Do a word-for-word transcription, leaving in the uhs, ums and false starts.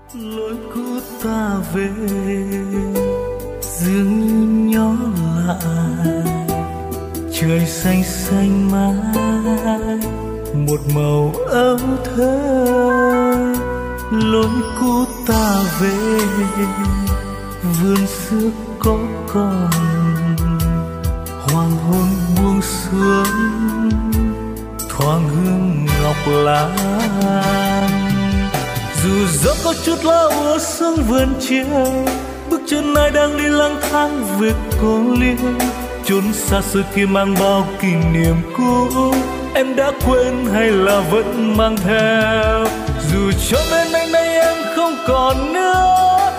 lối cũ ta về dường như nhỏ lại, trời xanh xanh mãi một màu âu thơ. Lối cũ ta về vườn xưa có còn, hoàng hôn buông xuống thoáng hương ngọc lan. Dù gió có chút lá úa sương vườn chiều, bước chân ai đang đi lang thang về cô liêu, chốn xa xôi kia mang bao kỷ niệm cũ. Em đã quên hay là vẫn mang theo, dù cho bên anh nay em không còn nữa,